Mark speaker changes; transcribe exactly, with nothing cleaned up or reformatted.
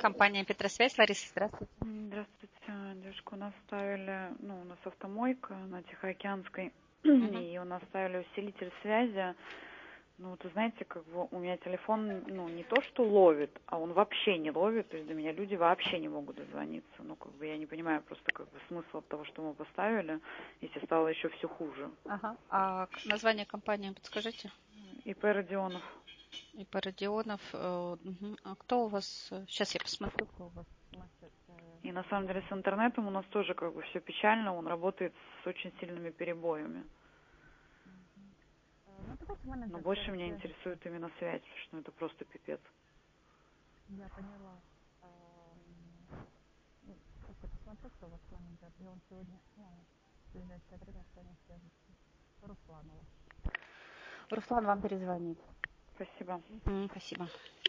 Speaker 1: Компания Петросвязь. Лариса, здравствуйте.
Speaker 2: Здравствуйте, девушка. У нас ставили, ну, у нас автомойка на Тихоокеанской,
Speaker 1: Мгм.
Speaker 2: и у нас ставили усилитель связи. Ну, вот, вы знаете, как бы у меня телефон, ну, не то что ловит, а он вообще не ловит, то есть до меня люди вообще не могут дозвониться. Ну, как бы я не понимаю просто, как бы, смысл от того, что мы поставили, если стало еще все хуже.
Speaker 1: Ага. А к- название компании подскажите?
Speaker 2: ИП Родионов.
Speaker 1: И по Родионов. э, мгм. А кто у вас? Сейчас я посмотрю, кто у вас мастер. э,
Speaker 2: И на самом деле с интернетом у нас тоже как бы все печально, он работает с очень сильными перебоями.
Speaker 1: э, Ну, давайте
Speaker 2: Но
Speaker 1: менеджер
Speaker 2: больше
Speaker 1: свя-
Speaker 2: меня
Speaker 1: свяжется.
Speaker 2: интересует именно связь, потому что ну, это просто пипец.
Speaker 1: Я поняла. Эм, ну, Сейчас я посмотрю, кто у вас менеджер. И он сегодня, ну, в ближайшее время с вами свяжется. Русланова. Руслан вам перезвонит.
Speaker 2: Спасибо.
Speaker 1: Мгм. Спасибо.